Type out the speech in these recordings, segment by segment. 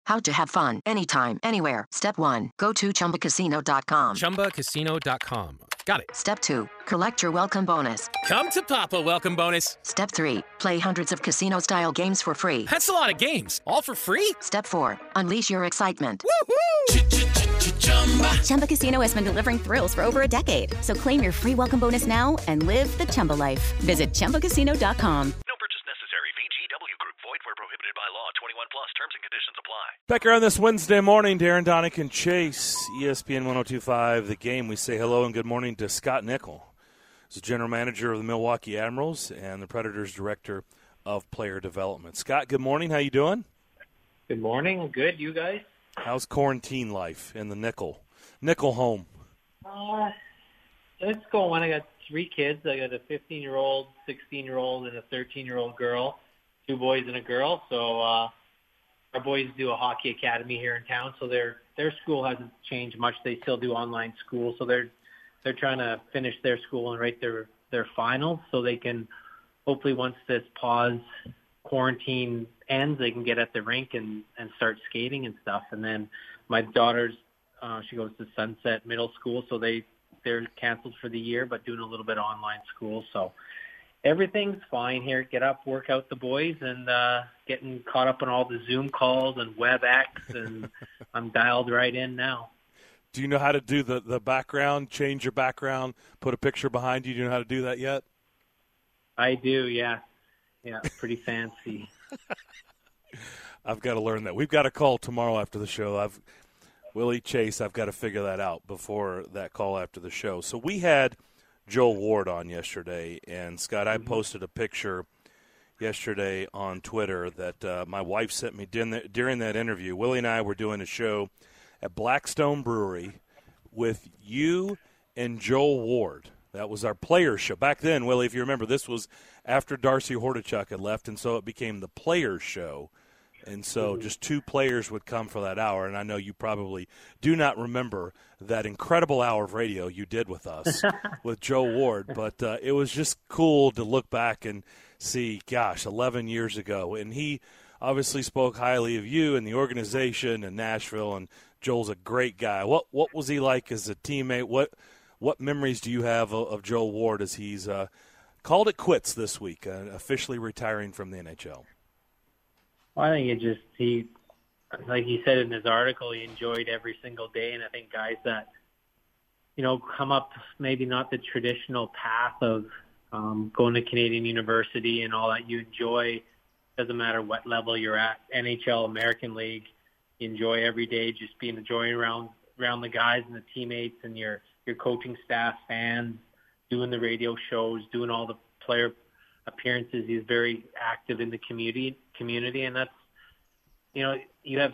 How to have fun anytime, anywhere. Step 1. Go to ChumbaCasino.com. ChumbaCasino.com. Got it. Step 2. Collect your welcome bonus. Come to Papa welcome bonus. Step 3. Play hundreds of casino-style games for free. That's a lot of games. All for free? Step 4. Unleash your excitement. Woohoo! Chumba Casino has been delivering thrills for over a decade. So claim your free welcome bonus now and live the Chumba life. Visit ChumbaCasino.com. No purchase necessary. VGW Group. Void where prohibited by law. 21 plus. Terms and conditions apply. Back here on this Wednesday morning, Darren Donick and Chase, ESPN 102.5 The Game. We say hello and good morning to Scott Nickel. He's the general manager of the Milwaukee Admirals and the Predators director of player development. Scott, good morning. How you doing? Good morning. Good. You guys? How's quarantine life in the Nickel home? It's going. I got 3 kids. I got a 15-year-old, 16-year-old, and a 13-year-old girl. 2 boys and a girl. So our boys do a hockey academy here in town. So their school hasn't changed much. They still do online school. So they're trying to finish their school and write their finals so they can hopefully once this quarantine ends, they can get at the rink and start skating and stuff. And then my daughter's she goes to Sunset Middle School, so they're canceled for the year, but doing a little bit of online school. So everything's fine here. Get up, work out the boys, and getting caught up on all the Zoom calls and WebEx, and I'm dialed right in now. Do you know how to do the background, change your background, put a picture behind you? Do you know how to do that yet? I do, yeah. Yeah, pretty fancy. I've got to learn that. We've got a call tomorrow after the show. Willie Chase, I've got to figure that out before that call after the show. So we had Joel Ward on yesterday, and Scott, I posted a picture yesterday on Twitter that my wife sent me during that interview. Willie and I were doing a show at Blackstone Brewery with you and Joel Ward. That was our player show. Back then, Willie, if you remember, this was after Darcy Hordichuk had left, and so it became the players show. And so just 2 players would come for that hour, and I know you probably do not remember that incredible hour of radio you did with us with Joe Ward, but it was just cool to look back and see, gosh, 11 years ago. And he obviously spoke highly of you and the organization and Nashville, and Joel's a great guy. What was he like as a teammate? What memories do you have of Joel Ward as he's called it quits this week, officially retiring from the NHL? Well, I think he, like he said in his article, he enjoyed every single day. And I think guys that, come up maybe not the traditional path of going to Canadian University and all that you enjoy, doesn't matter what level you're at, NHL, American League, you enjoy every day just being enjoying around the guys and the teammates and your coaching staff, fans, doing the radio shows, doing all the player appearances. He's very active in the community, and that's, you have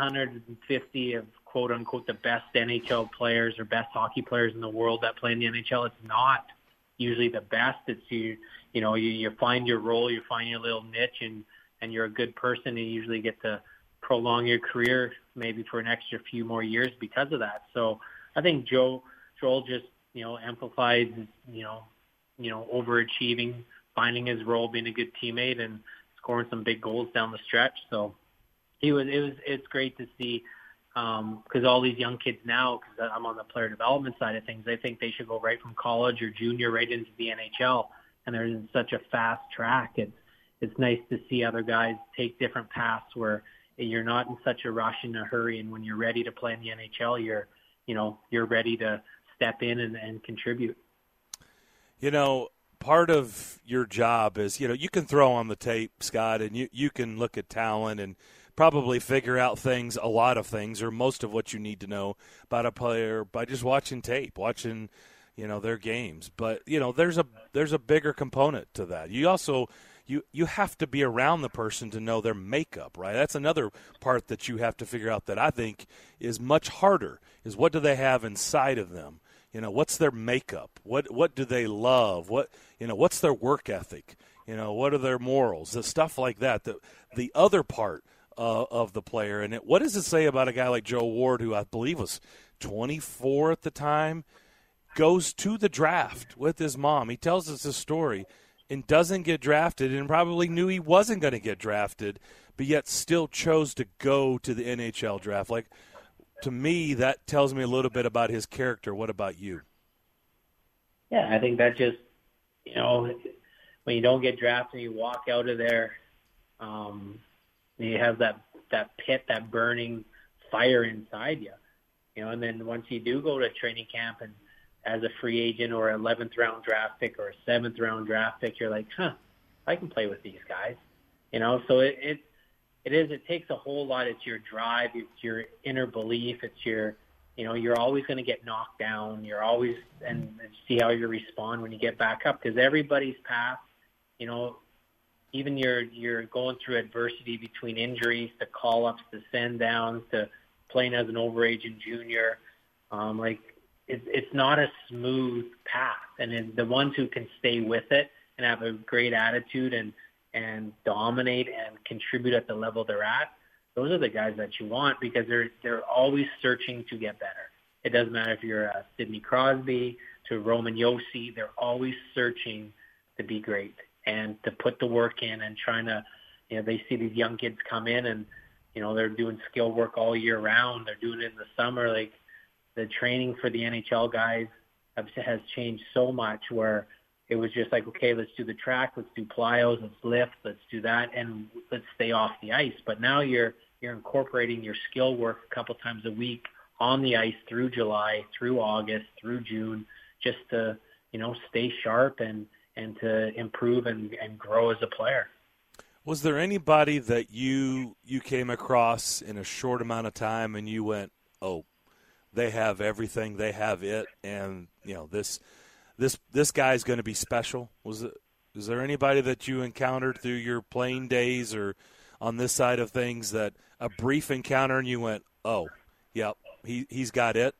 750 of quote unquote the best NHL players or best hockey players in the world that play in the NHL. It's not usually the best. It's you find your role, you find your little niche, and you're a good person, and you usually get to prolong your career maybe for an extra few more years because of that. So I think Joel just amplifies overachieving, finding his role, being a good teammate, and scoring some big goals down the stretch. So it's great to see, because all these young kids now, because I'm on the player development side of things, they think they should go right from college or junior right into the NHL, and they're in such a fast track. It's nice to see other guys take different paths where you're not in such a rush and a hurry, and when you're ready to play in the NHL, you're ready to step in and contribute. Part of your job is, you can throw on the tape, Scott, and you can look at talent and probably figure out a lot of things, or most of what you need to know about a player by just watching tape, watching, their games. But, there's a bigger component to that. You also, you have to be around the person to know their makeup, right? That's another part that you have to figure out that I think is much harder, is what do they have inside of them? What's their makeup? What do they love? What's their work ethic? What are their morals? The stuff like that. The other part of the player. And what does it say about a guy like Joe Ward, who I believe was 24 at the time, goes to the draft with his mom? He tells us this story and doesn't get drafted, and probably knew he wasn't going to get drafted, but yet still chose to go to the NHL draft. Like, to me, that tells me a little bit about his character. What about you? Yeah, I think that just, when you don't get drafted, you walk out of there, you have that pit, that burning fire inside you, and then once you do go to training camp and as a free agent or 11th round draft pick or a 7th round draft pick, you're like, I can play with these guys, so it takes a whole lot. It's your drive, it's your inner belief, it's your, you're always going to get knocked down. You're always, and see how you respond when you get back up, because everybody's path, even you're going through adversity between injuries to call-ups to send-downs to playing as an overaging junior. It's not a smooth path. And the ones who can stay with it and have a great attitude and dominate and contribute at the level they're at, those are the guys that you want, because they're always searching to get better. It doesn't matter if you're a Sidney Crosby to Roman Josi, they're always searching to be great and to put the work in and trying to, they see these young kids come in and, they're doing skill work all year round. They're doing it in the summer. Like, the training for the NHL guys has changed so much, where it was just like, okay, let's do the track, let's do plyos, let's lift, let's do that, and let's stay off the ice. But now you're incorporating your skill work a couple times a week on the ice through July, through August, through June, just to, stay sharp and to improve and grow as a player. Was there anybody that you came across in a short amount of time and you went, oh, they have everything, they have it, and this guy's going to be special? Is there anybody that you encountered through your playing days or on this side of things that a brief encounter and you went, oh, yep, he's got it?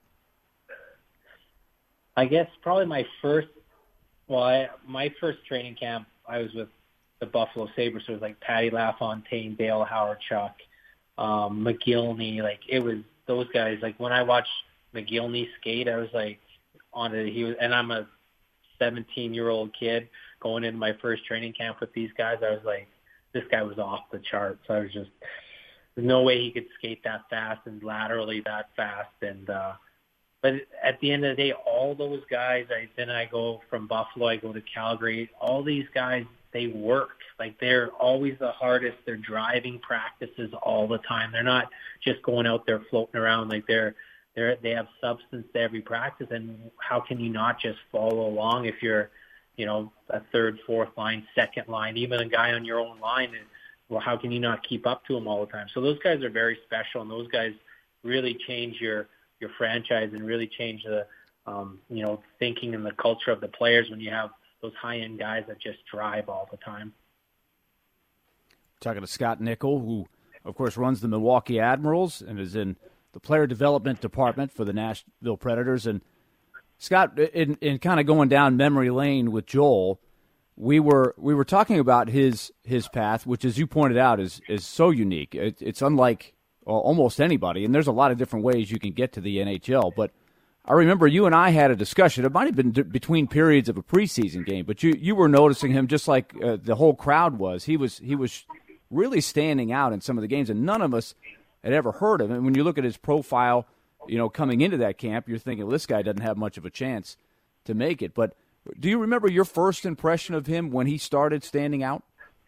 I guess probably my first training camp, I was with the Buffalo Sabres, so it was like Patty LaFontaine, Dale Hawerchuk, McGillney. Like, it was those guys. Like, when I watched McGillney skate, I was like, and I'm a 17-year-old kid going into my first training camp with these guys. I was like, this guy was off the charts. I was just, there's no way he could skate that fast and laterally that fast. And but at the end of the day, all those guys, I go from Buffalo, I go to Calgary, all these guys, they work. Like, they're always the hardest. They're driving practices all the time. They're not just going out there floating around. Like, they have substance to every practice. And how can you not just follow along if you're, a third, fourth line, second line, even a guy on your own line? Well, how can you not keep up to them all the time? So those guys are very special, and those guys really change your franchise and really change the, thinking and the culture of the players when you have those high-end guys that just drive all the time. Talking to Scott Nickel, who, of course, runs the Milwaukee Admirals and is in the player development department for the Nashville Predators. And, Scott, in kind of going down memory lane with Joel, we were talking about his path, which, as you pointed out, is so unique. It's unlike almost anybody, and there's a lot of different ways you can get to the NHL. But I remember you and I had a discussion. It might have been between periods of a preseason game, but you were noticing him just like the whole crowd was. He was really standing out in some of the games, and none of us had ever heard of him. And when you look at his profile, coming into that camp, you're thinking, well, this guy doesn't have much of a chance to make it. But do you remember your first impression of him when he started standing out?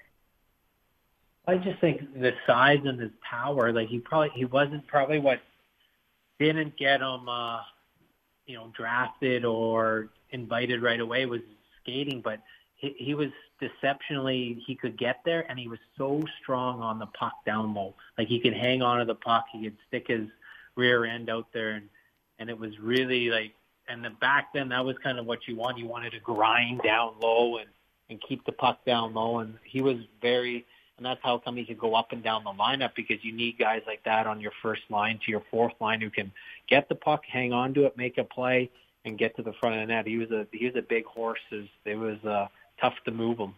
I just think the size and his power. Like, he wasn't probably what didn't get him, drafted or invited right away was skating, but he was deceptionally, he could get there, and he was so strong on the puck down low. Like, he could hang on to the puck, he could stick his rear end out there, and it was really like, and then back then that was kind of what you want. You wanted to grind down low and keep the puck down low, and he was and that's how come he could go up and down the lineup, because you need guys like that on your first line to your fourth line who can get the puck, hang on to it, make a play, and get to the front of the net. He was a big horse. It was tough to move him.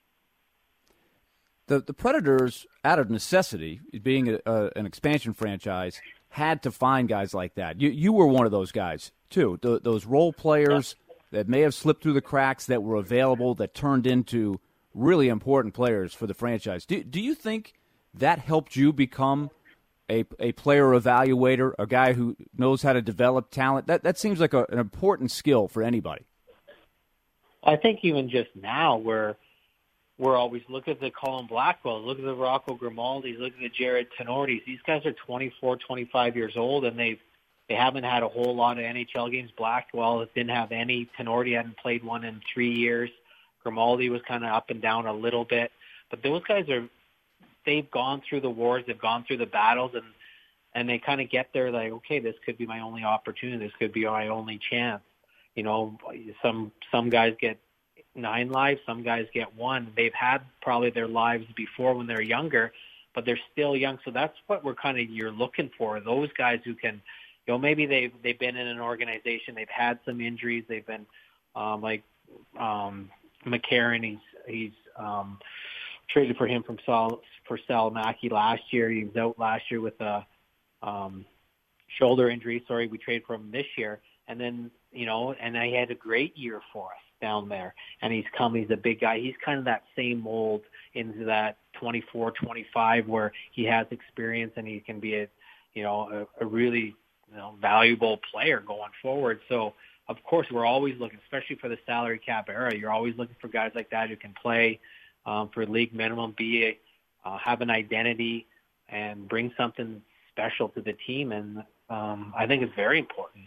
The Predators, out of necessity, being an expansion franchise, had to find guys like that. You were one of those guys, too. Those role players that may have slipped through the cracks that were available that turned into really important players for the franchise. Do you think that helped you become a player evaluator, a guy who knows how to develop talent? That seems like an important skill for anybody. I think even just now we're always look at the Colin Blackwell, look at the Rocco Grimaldi, look at the Jared Tenordis. These guys are 24, 25 years old, and they haven't had a whole lot of NHL games. Blackwell didn't have any. Tenorti hadn't played one in 3 years. Grimaldi was kind of up and down a little bit. But those guys they've gone through the wars, they've gone through the battles, and they kind of get there like, okay, this could be my only opportunity. This could be my only chance. You know, some guys get 9 lives, some guys get 1. They've had probably their lives before when they're younger, but they're still young. So that's what you're looking for. Those guys who can, you know, maybe they've been in an organization, they've had some injuries, they've been like McCarron, he's traded for him for Salamachi last year. He was out last year with a shoulder injury. Sorry, we traded for him this year. And then, you know, and he had a great year for us down there. And he's a big guy. He's kind of that same mold into that 24, 25 where he has experience and he can be a really, you know, valuable player going forward. So, of course, we're always looking, especially for the salary cap era, you're always looking for guys like that who can play for league minimum, have an identity, and bring something special to the team. And I think it's very important.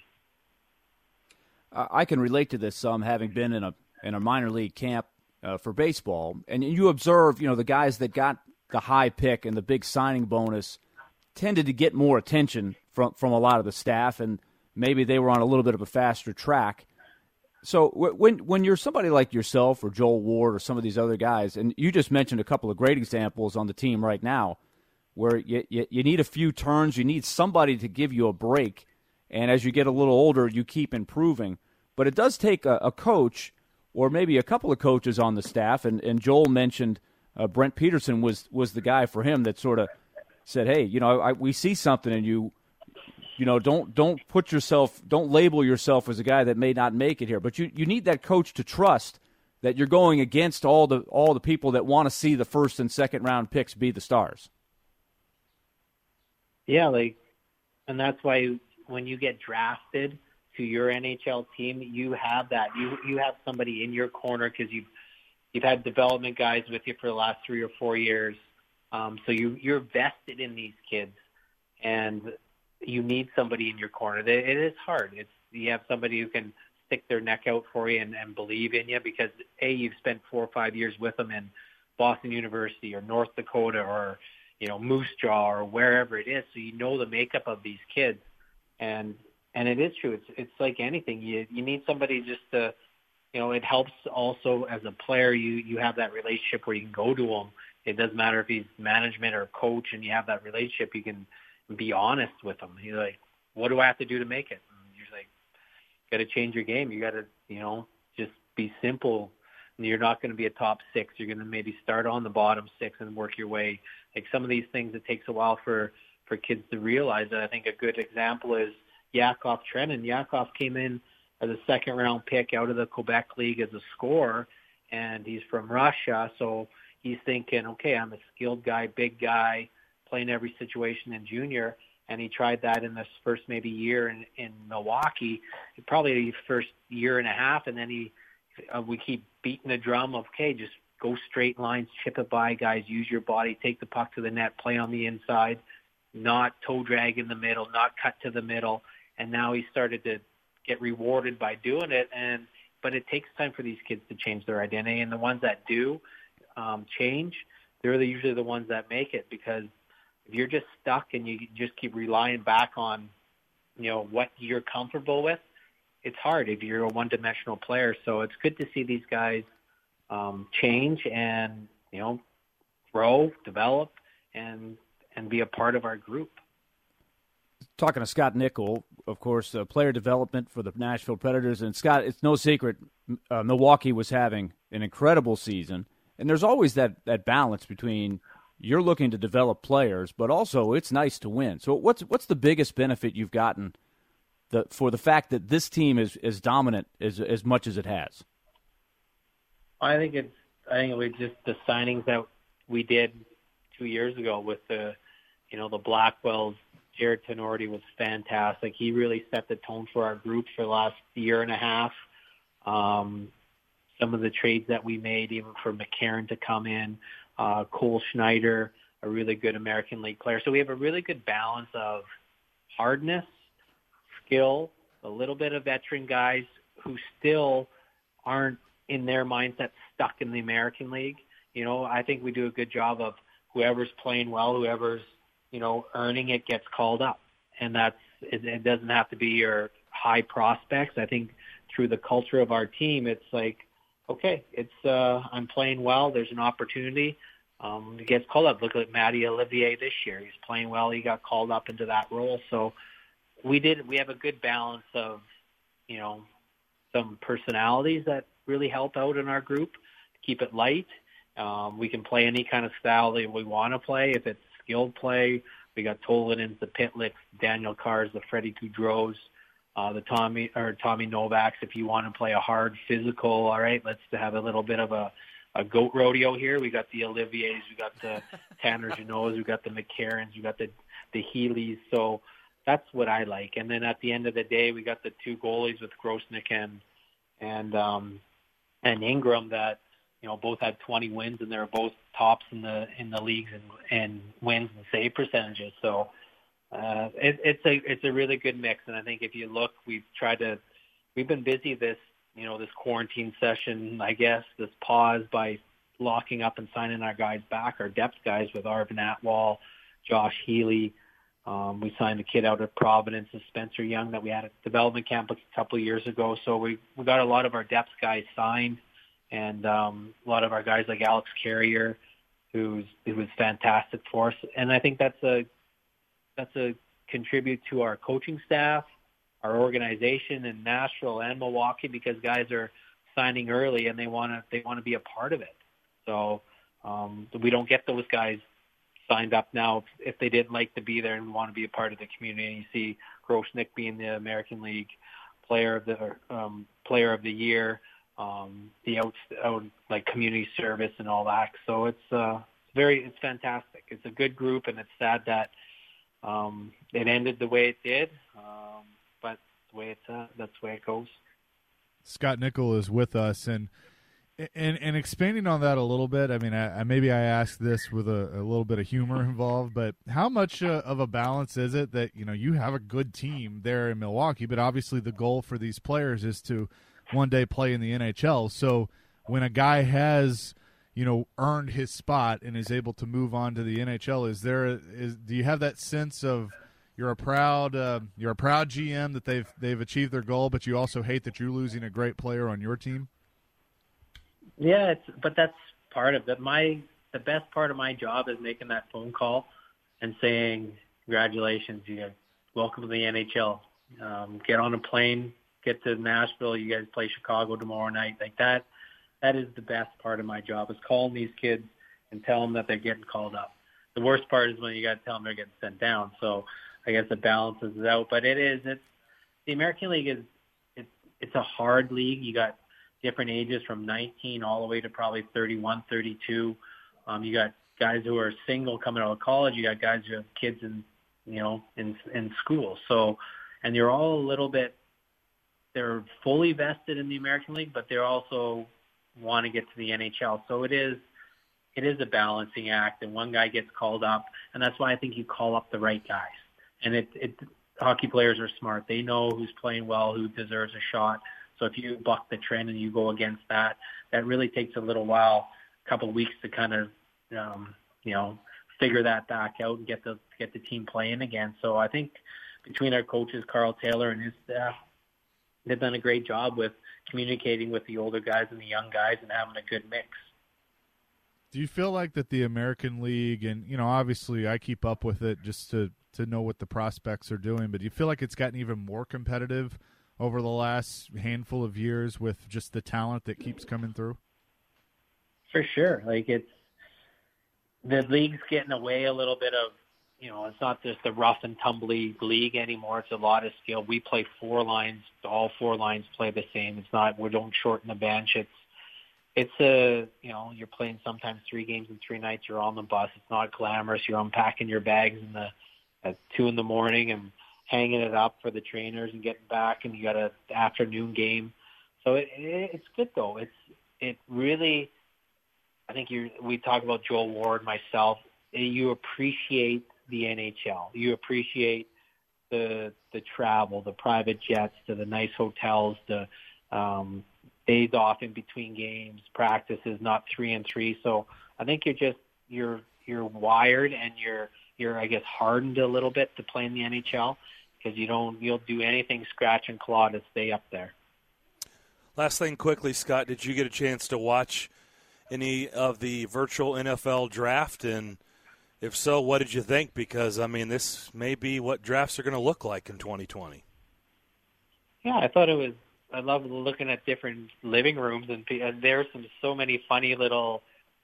I can relate to this some, having been in a minor league camp for baseball, and you observe, you know, the guys that got the high pick and the big signing bonus tended to get more attention from a lot of the staff, and maybe they were on a little bit of a faster track. So when you're somebody like yourself or Joel Ward or some of these other guys, and you just mentioned a couple of great examples on the team right now, where you need a few turns, you need somebody to give you a break. And as you get a little older, you keep improving. But it does take a coach or maybe a couple of coaches on the staff. And Joel mentioned Brent Peterson was the guy for him that sort of said, hey, you know, we see something in you. You know, don't label yourself as a guy that may not make it here. But you need that coach to trust that you're going against all the people that want to see the first and second round picks be the stars. Yeah, and that's why when you get drafted to your NHL team, you have that. You have somebody in your corner because you've had development guys with you for the last 3 or 4 years. So you're vested in these kids, and you need somebody in your corner. It is hard. You have somebody who can stick their neck out for you and believe in you because, A, you've spent 4 or 5 years with them in Boston University or North Dakota or, you know, Moose Jaw or wherever it is. So you know the makeup of these kids. And it is true. It's like anything. You need somebody just to, you know, it helps also as a player. You have that relationship where you can go to him. It doesn't matter if he's management or coach, and you have that relationship. You can be honest with him. He's like, what do I have to do to make it? And you're like, got to change your game. You got to, you know, just be simple. You're not going to be a top 6. You're going to maybe start on the bottom 6 and work your way. Like some of these things, it takes a while for kids to realize that. I think a good example is Yakov Trenin. Yakov came in as a second-round pick out of the Quebec League as a scorer, and he's from Russia, so he's thinking, okay, I'm a skilled guy, big guy, playing every situation in junior, and he tried that in this first maybe year in Milwaukee, probably the first year and a half, and then we keep beating the drum of, okay, just go straight lines, chip it by guys, use your body, take the puck to the net, play on the inside, not toe drag in the middle, not cut to the middle. And now he started to get rewarded by doing it. But it takes time for these kids to change their identity. And the ones that do change, they're usually the ones that make it. Because if you're just stuck and you just keep relying back on, you know, what you're comfortable with, it's hard if you're a one-dimensional player. So it's good to see these guys change and, you know, grow, develop, and be a part of our group. Talking to Scott Nichol, of course, player development for the Nashville Predators. And, Scott, it's no secret Milwaukee was having an incredible season. And there's always that balance between you're looking to develop players, but also it's nice to win. So what's the biggest benefit you've gotten for the fact that this team is as dominant as much as it has? I think it was just the signings that we did 2 years ago with the Blackwells. Jared Tenorti was fantastic. He really set the tone for our group for the last year and a half. Some of the trades that we made, even for McCarron to come in, Cole Schneider, a really good American League player. So we have a really good balance of hardness, skill, a little bit of veteran guys who still aren't in their mindset stuck in the American League. I think we do a good job of whoever's playing well, whoever's, earning it gets called up. And it doesn't have to be your high prospects. I think through the culture of our team, it's like, okay, I'm playing well. There's an opportunity. He gets called up. Look at Matty Olivier this year. He's playing well. He got called up into that role. So we have a good balance of, some personalities that really help out in our group, keep it light. We can play any kind of style that we want to play. If it's skilled play, we got Tolanins, the Pitlicks, Daniel Carrs, the Freddie Goudreaus, the Tommy Novaks. If you want to play a hard physical, all right, let's have a little bit of a goat rodeo here. We got the Oliviers, we got the Tanner Genots, we got the McCarrons, we got the Healys. So that's what I like. And then at the end of the day, we got the two goalies with Grosnick and Ingram that both had 20 wins, and they're both tops in the leagues and wins and save percentages. So it's a really good mix. And I think if you look, we've been busy this quarantine session, I guess, this pause by locking up and signing our guys back, our depth guys with Arvin Atwal, Josh Healy. We signed a kid out of Providence, Spencer Young, that we had at development camp a couple of years ago. So we got a lot of our depth guys signed, and a lot of our guys like Alex Carrier, who was fantastic for us. And I think that's a contribute to our coaching staff, our organization in Nashville and Milwaukee, because guys are signing early and they want to be a part of it. So we don't get those guys signed up now if they didn't like to be there and want to be a part of the community. And you see Grosnick being the American League player of the year, like community service and all that. So it's fantastic. It's a good group, and it's sad that it ended the way it did. But that's the way it goes. Scott Nichol is with us, and expanding on that a little bit. I mean, maybe I asked this with a little bit of humor involved, but how much of a balance is it that you have a good team there in Milwaukee, but obviously the goal for these players is to one day play in the NHL. So when a guy has earned his spot and is able to move on to the NHL, do you have that sense of you're a proud GM that they've achieved their goal, but you also hate that you're losing a great player on your team? Yeah, but that's part of it. The best part of my job is making that phone call and saying, congratulations, welcome to the NHL. Get on a plane, get to Nashville. You guys play Chicago tomorrow night. Like that is the best part of my job, is calling these kids and tell them that they're getting called up. The worst part is when you got to tell them they're getting sent down. So I guess it balances it out. But it's the American League it's a hard league. You got different ages from 19 all the way to probably 31, 32. You got guys who are single coming out of college. You got guys who have kids in school. So, and they're all a little bit, they're fully vested in the American League, but they also want to get to the NHL. So it is a balancing act, and one guy gets called up, and that's why I think you call up the right guys. And hockey players are smart. They know who's playing well, who deserves a shot. So if you buck the trend and you go against that really takes a little while, a couple of weeks to kind of, figure that back out and get the team playing again. So I think between our coaches, Carl Taylor and his staff, they've done a great job with communicating with the older guys and the young guys and having a good mix. Do you feel like that the American League, and obviously I keep up with it just to know what the prospects are doing, but do you feel like it's gotten even more competitive over the last handful of years with just the talent that keeps coming through? For sure. Like the league's getting away a little bit of, it's not just the rough and tumbly league anymore. It's a lot of skill. We play 4 lines. All 4 lines play the same. It's not, we don't shorten the bench. you're playing sometimes 3 games in 3 nights. You're on the bus. It's not glamorous. You're unpacking your bags at 2 in the morning and hanging it up for the trainers and getting back, and you got an afternoon game. So it's good though. It really, I think we talk about Joel Ward, myself. You appreciate the NHL. You appreciate the travel, the private jets, to the nice hotels, the days off in between games, practices, not 3 and 3. So I think you're wired and you're I guess hardened a little bit to play in the NHL, because you'll do anything scratch and claw to stay up there. Last thing quickly, Scott, did you get a chance to watch any of the virtual NFL draft? And if so, what did you think? Because, I mean, this may be what drafts are going to look like in 2020. Yeah, I thought I love looking at different living rooms, and there's so many funny little,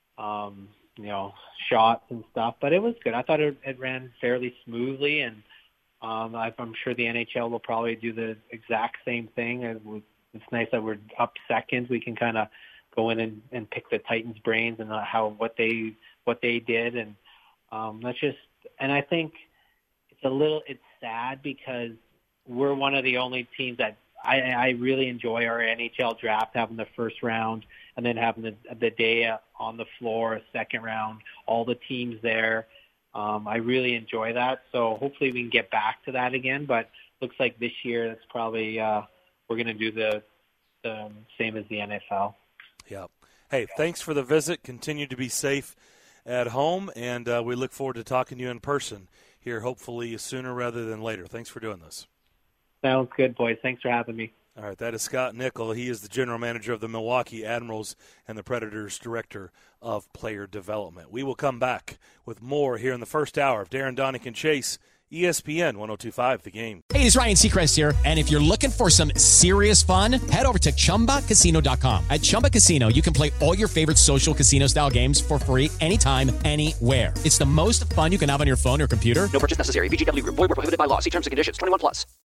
shots and stuff, but it was good. I thought it ran fairly smoothly, and I'm sure the NHL will probably do the exact same thing. It's nice that we're up second. We can kind of go in and pick the Titans' brains and what they did, and I think it's sad because we're one of the only teams that I really enjoy our NHL draft, having the first round and then having the day on the floor, a second round, all the teams there. I really enjoy that. So hopefully we can get back to that again. But looks like this year that's probably we're going to do the same as the NFL. Yeah. Hey, thanks for the visit. Continue to be safe at home, and we look forward to talking to you in person here, hopefully sooner rather than later. Thanks for doing this. Sounds good, boys. Thanks for having me. All right, that is Scott Nichol. He is the general manager of the Milwaukee Admirals and the Predators' director of player development. We will come back with more here in the first hour of Darren Donick and Chase, ESPN 102.5 The Game. Hey, it's Ryan Seacrest here, and if you're looking for some serious fun, head over to ChumbaCasino.com. At Chumba Casino, you can play all your favorite social casino-style games for free anytime, anywhere. It's the most fun you can have on your phone or computer. No purchase necessary. VGW Group. Void where prohibited by law. See terms and conditions. 21+.